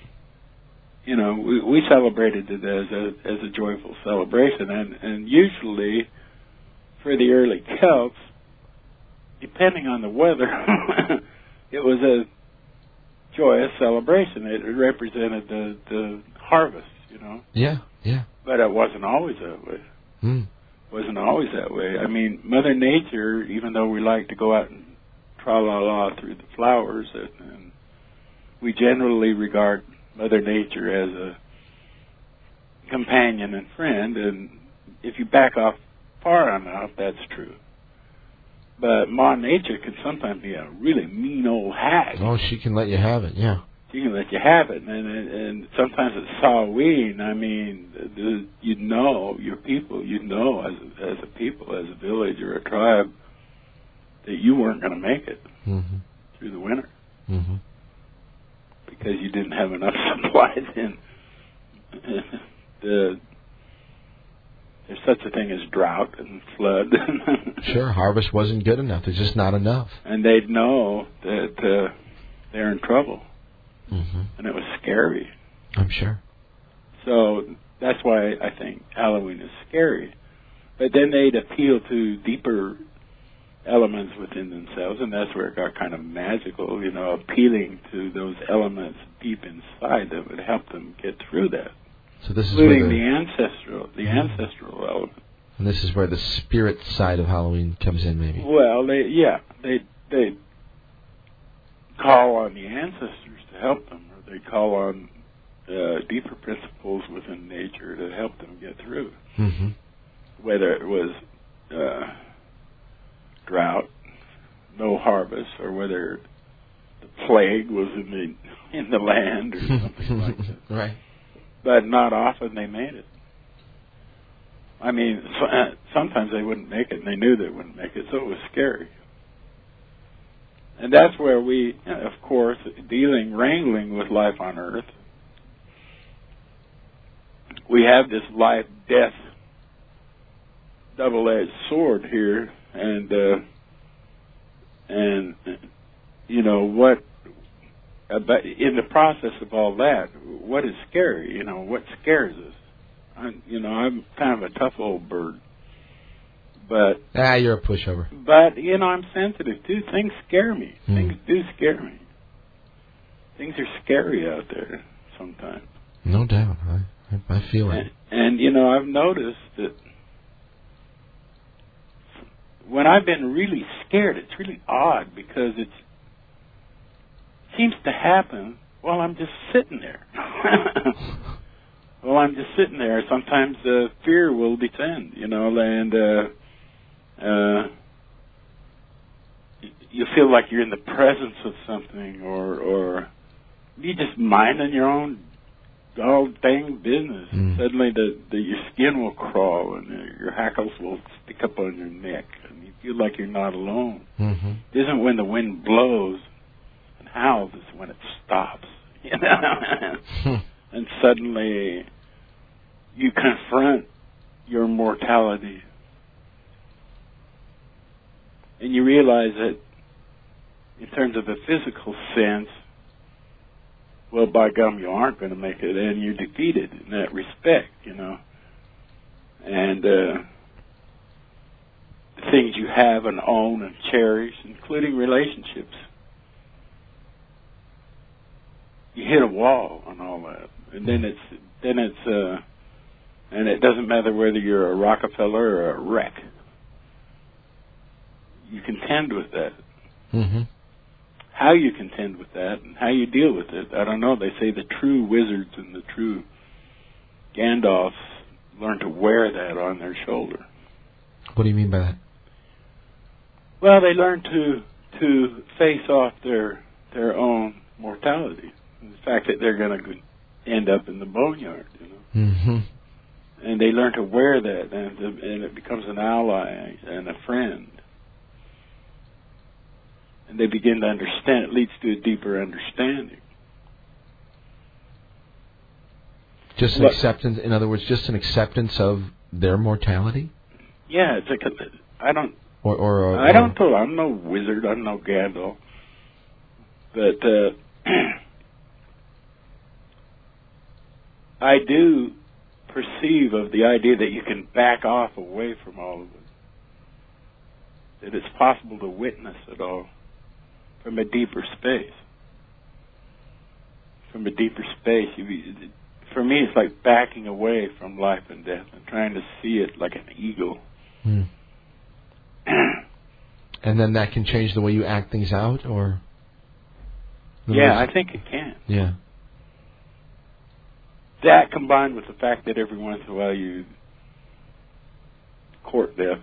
S3: We celebrated it as a joyful celebration, and usually for the early Celts, depending on the weather, it was a joyous celebration. It represented the harvest,
S2: Yeah, yeah.
S3: But it wasn't always that way. Wasn't always that way. I mean, Mother Nature, even though we like to go out and tra-la-la through the flowers, and we generally regard Mother Nature as a companion and friend, and if you back off far enough, that's true. But Ma Nature can sometimes be a really mean old hag.
S2: Oh, she can let you have it, yeah.
S3: She can let you have it, and sometimes it's Samhain. I mean, your people, as a people, as a village or a tribe, that you weren't going to make it through the winter.
S2: Mm-hmm.
S3: Because you didn't have enough supplies in. There's such a thing as drought and flood.
S2: Sure, harvest wasn't good enough. There's just not enough.
S3: And they'd know that they're in trouble.
S2: Mm-hmm.
S3: And it was scary.
S2: I'm sure.
S3: So that's why I think Halloween is scary. But then they'd appeal to deeper elements within themselves, and that's where it got kind of magical, appealing to those elements deep inside that would help them get through that.
S2: So this is
S3: including
S2: where
S3: the ancestral element.
S2: And this is where the spirit side of Halloween comes in, maybe.
S3: Well, they call on the ancestors to help them, or they'd call on deeper principles within nature to help them get through.
S2: Mm-hmm.
S3: Whether it was drought, no harvest, or whether the plague was in the land or something like that.
S2: Right.
S3: But not often they made it. I mean, sometimes they wouldn't make it, and they knew they wouldn't make it, so it was scary. And that's where we, of course, wrangling with life on Earth, we have this life-death double-edged sword here, and you know what? But in the process of all that, what is scary? You know, what scares us? I'm kind of a tough old bird, but
S2: you're a pushover.
S3: But I'm sensitive too. Things scare me. Things do scare me. Things are scary out there sometimes.
S2: No doubt, I feel it.
S3: And I've noticed that when I've been really scared, it's really odd because it seems to happen while I'm just sitting there. Well, I'm just sitting there. Sometimes fear will descend, and you feel like you're in the presence of something, or you just minding your own dang business. Suddenly, your skin will crawl and your hackles will stick up on your neck, and you feel like you're not alone.
S2: Mm-hmm.
S3: It isn't when the wind blows and howls; it's when it stops. And suddenly you confront your mortality. And you realize that in terms of a physical sense, well, by gum, you aren't going to make it, and you're defeated in that respect, And the things you have and own and cherish, including relationships, you hit a wall on all that, and then it doesn't matter whether you're a Rockefeller or a wreck. You contend with that.
S2: Mm-hmm.
S3: How you contend with that and how you deal with it, I don't know. They say the true wizards and the true Gandalfs learn to wear that on their shoulder.
S2: What do you mean by that?
S3: Well, they learn to face off their own mortality. The fact that they're going to end up in the boneyard,
S2: Mm-hmm.
S3: And they learn to wear that, and it becomes an ally and a friend. And they begin to understand. It leads to a deeper understanding.
S2: Just an acceptance. In other words, just an acceptance of their mortality.
S3: Yeah, it's I don't.
S2: I
S3: don't know. I'm no wizard. I'm no Gandalf. But I do perceive of the idea that you can back off away from all of it. That it's possible to witness it all from a deeper space. From a deeper space, for me, it's like backing away from life and death and trying to see it like an eagle.
S2: Hmm. And then that can change the way you act things out, or?
S3: Yeah, I think it can.
S2: Yeah.
S3: That combined with the fact that every once in a while you court death,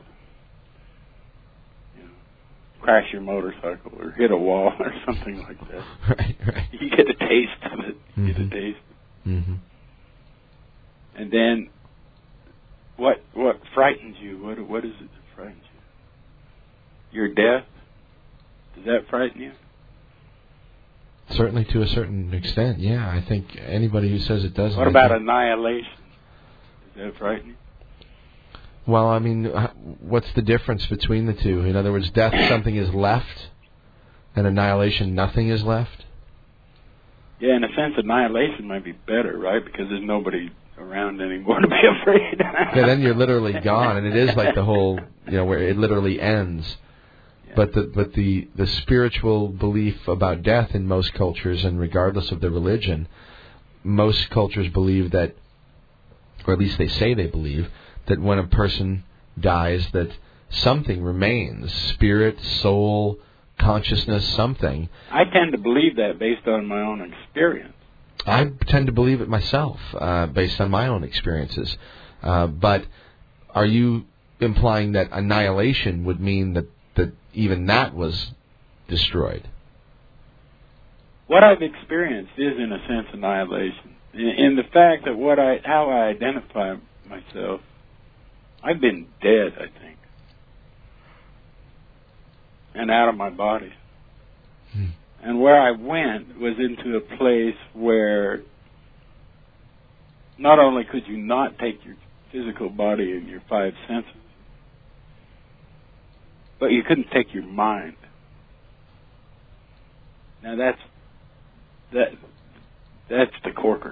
S3: crash your motorcycle or hit a wall or something like that.
S2: Right.
S3: You get a taste of it. You get a taste.
S2: Mm-hmm.
S3: And then, what frightens you? What is it that frightens you? Your death? Does that frighten you?
S2: Certainly, to a certain extent, yeah. I think anybody who says it doesn't.
S3: What about annihilation? Does that frighten you?
S2: Well, I mean, what's the difference between the two? In other words, death, something is left, and annihilation, nothing is left?
S3: Yeah, in a sense, annihilation might be better, right? Because there's nobody around anymore to be afraid.
S2: Yeah, then you're literally gone, and it is like the whole, where it literally ends. Yeah. But the spiritual belief about death in most cultures, and regardless of the religion, most cultures believe that, or at least they say they believe, that when a person dies, that something remains, spirit, soul, consciousness, something.
S3: I tend to believe that based on my own experience.
S2: I tend to believe it myself, based on my own experiences. But are you implying that annihilation would mean that even that was destroyed?
S3: What I've experienced is, in a sense, annihilation. In the fact that how I identify myself, I've been dead, I think, and out of my body. And where I went was into a place where not only could you not take your physical body and your five senses, but you couldn't take your mind. Now that's the corker.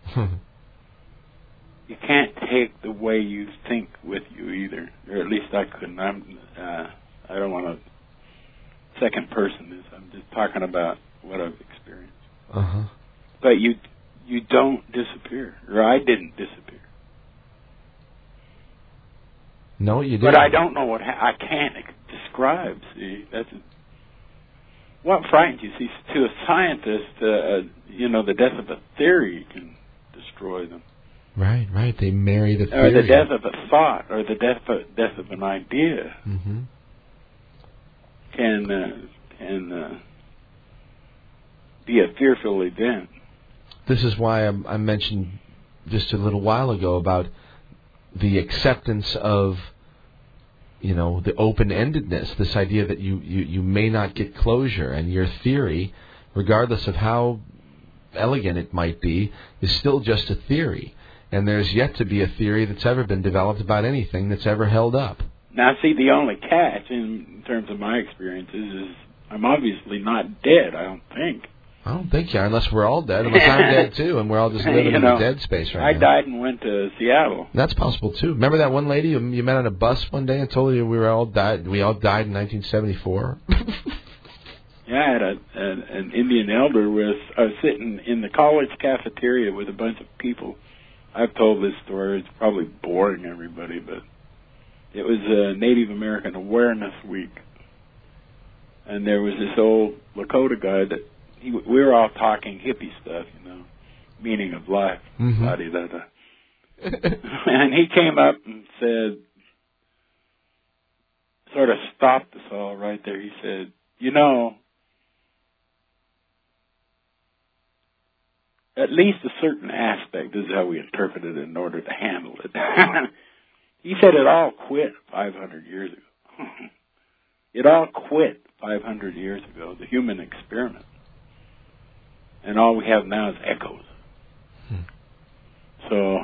S3: You can't take the way you think with you either, or at least I couldn't. I don't want to second person this. I'm just talking about what I've experienced.
S2: Uh-huh.
S3: But you don't disappear, or I didn't disappear.
S2: No, you didn't.
S3: But I don't know I can't describe. See, what frightens you. See, to a scientist, the death of a theory can destroy them.
S2: Right. They marry the theory.
S3: Or the death of a thought, or the death of an idea.
S2: Mm-hmm.
S3: Can be a fearful event.
S2: This is why I mentioned just a little while ago about the acceptance of, the open-endedness, this idea that you may not get closure, and your theory, regardless of how elegant it might be, is still just a theory. And there's yet to be a theory that's ever been developed about anything that's ever held up.
S3: Now, see, the only catch in terms of my experiences is I'm obviously not dead, I don't think.
S2: I don't think you are, unless we're all dead, unless I'm dead too, and we're all just living in the dead space right now.
S3: I died and went to Seattle.
S2: That's possible too. Remember that one lady you met on a bus one day and told you we all died in 1974?
S3: Yeah, I had an Indian elder I was sitting in the college cafeteria with a bunch of people. I've told this story. It's probably boring everybody, but it was a Native American Awareness Week. And there was this old Lakota guy that we were all talking hippie stuff, meaning of life, la-di-da-da. And he came up and said, sort of stopped us all right there. He said, at least a certain aspect, this is how we interpret it in order to handle it. He said it all quit 500 years ago. It all quit 500 years ago, the human experiment. And all we have now is echoes. So,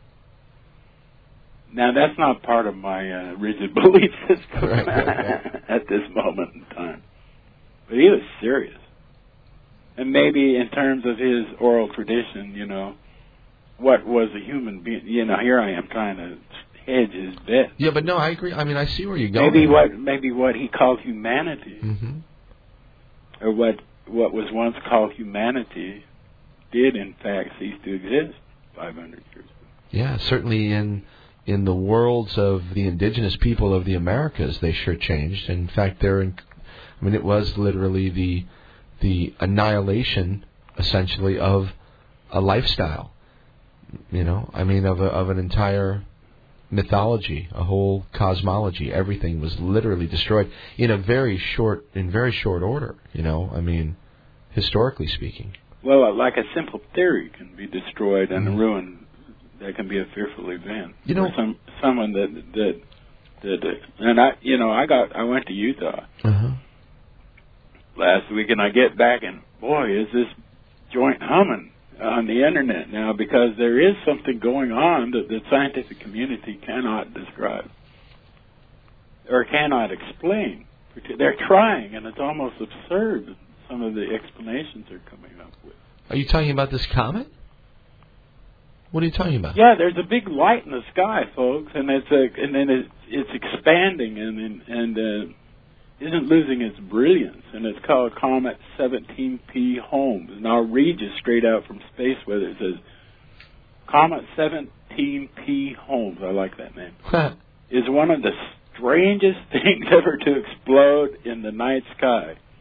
S3: now that's not part of my rigid belief system at this moment in time. But he was serious. And maybe in terms of his oral tradition, what was a human being? Here I am trying to hedge his bet.
S2: Yeah, but no, I agree. I mean, I see where you're going.
S3: Maybe what he called humanity, or what was once called humanity, did in fact cease to exist 500 years ago.
S2: Yeah, certainly in the worlds of the indigenous people of the Americas, they sure changed. In fact, it was literally the annihilation, essentially, of a lifestyle. Of an entire mythology, a whole cosmology. Everything was literally destroyed in very short order. Historically speaking.
S3: Well, like a simple theory can be destroyed and a ruin, that can be a fearful event. Someone that and I went to Utah last week, and I get back, and boy, is this joint humming on the internet now, because there is something going on that the scientific community cannot describe or cannot explain. They're trying, and it's almost absurd, some of the explanations they're coming up with.
S2: Are you talking about this comet? What are you talking about?
S3: Yeah, there's a big light in the sky, folks, and it's expanding and isn't losing its brilliance, and it's called Comet 17P Holmes. And I'll read you straight out from Space Weather. It says, Comet 17P Holmes, I like that name, is one of the strangest things ever to explode in the night sky.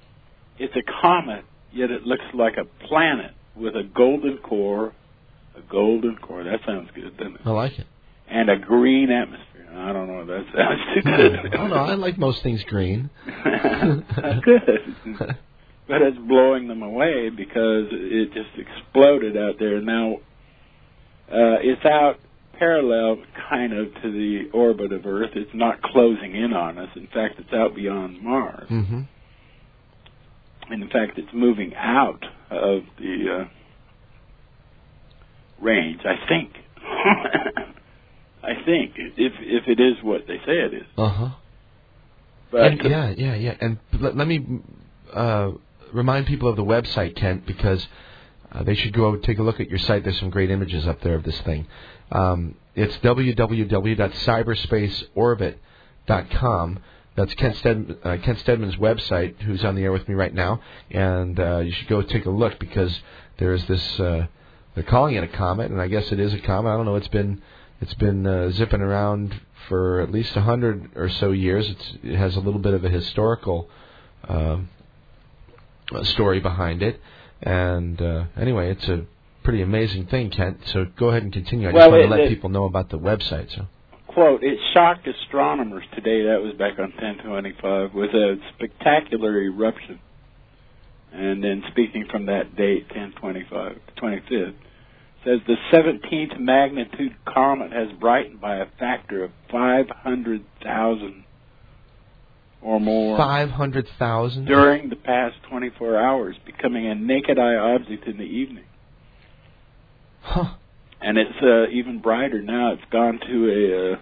S3: it's a comet, yet it looks like a planet with a golden core. A golden core. That sounds good, doesn't it?
S2: I like it.
S3: And a green atmosphere. I don't know if that sounds too good.
S2: I don't know. I like most things green.
S3: Good. But it's blowing them away because it just exploded out there. Now, it's out parallel kind of to the orbit of Earth. It's not closing in on us. In fact, it's out beyond Mars.
S2: Mm-hmm.
S3: And in fact, it's moving out of the range, I think. I think, if it is what they say it is.
S2: Uh-huh.
S3: But
S2: yeah. And let me remind people of the website, Kent, because they should go take a look at your site. There's some great images up there of this thing. It's www.cyberspaceorbit.com. That's Kent Steadman's website, who's on the air with me right now. And you should go take a look because there's this... they're calling it a comet, and I guess it is a comet. I don't know. It's been zipping around for at least 100 or so years. It has a little bit of a historical story behind it. And anyway, it's a pretty amazing thing, Kent. So go ahead and continue. I just want to let people know about the website. So,
S3: quote, it shocked astronomers today, that was back on 10/25, with a spectacular eruption. And then speaking from that date, 10/25, 25th, says the 17th magnitude comet has brightened by a factor of 500,000 or more
S2: 500,000
S3: during the past 24 hours, becoming a naked eye object in the evening.
S2: Huh.
S3: And it's even brighter now. It's gone to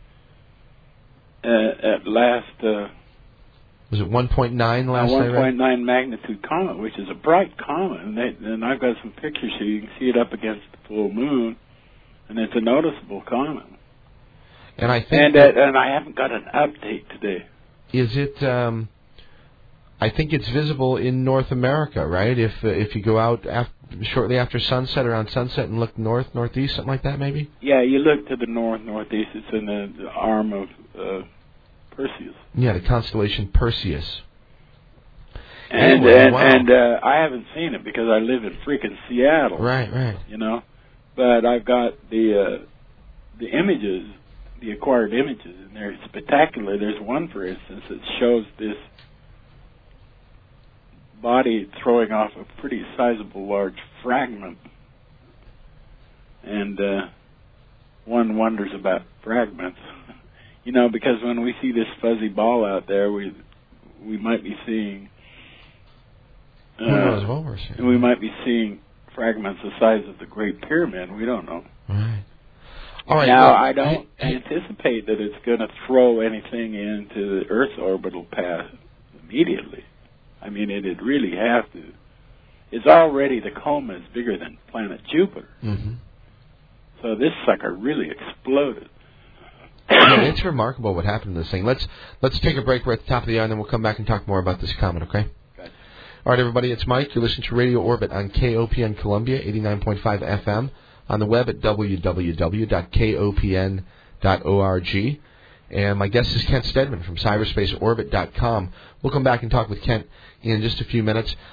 S3: at last...
S2: was it 1.9 last night?
S3: 1.9 magnitude comet, which is a bright comet, and I've got some pictures so you can see it up against the full moon, and it's a noticeable comet.
S2: And I think
S3: and I haven't got an update today.
S2: Is it? I think it's visible in North America, right? If you go out shortly after sunset, around sunset, and look northeast, something like that, maybe.
S3: Yeah, you look to the northeast. It's in the arm of Perseus.
S2: Yeah, the constellation Perseus.
S3: And
S2: wow.
S3: I haven't seen it because I live in freaking Seattle.
S2: Right.
S3: You know, but I've got the images, the acquired images, and they're spectacular. There's one, for instance, that shows this body throwing off a pretty sizable, large fragment, and one wonders about fragments. You know, because when we see this fuzzy ball out there, we might be seeing.
S2: Who knows what we're seeing?
S3: We might be seeing fragments the size of the Great Pyramid. We don't know.
S2: Right. All right.
S3: Now,
S2: well,
S3: I don't anticipate that it's going to throw anything into the Earth's orbital path immediately. I mean, it'd really have to. It's already, the coma is bigger than planet Jupiter.
S2: Mm-hmm. So
S3: this sucker really exploded.
S2: Yeah, it's remarkable what happened to this thing. Let's take a break. We're at the top of the hour, and then we'll come back and talk more about this comet, okay?
S3: Okay.
S2: All right, everybody, it's Mike. You're listening to Radio Orbit on KOPN Columbia, 89.5 FM, on the web at www.kopn.org. And my guest is Kent Steadman from cyberspaceorbit.com. We'll come back and talk with Kent in just a few minutes.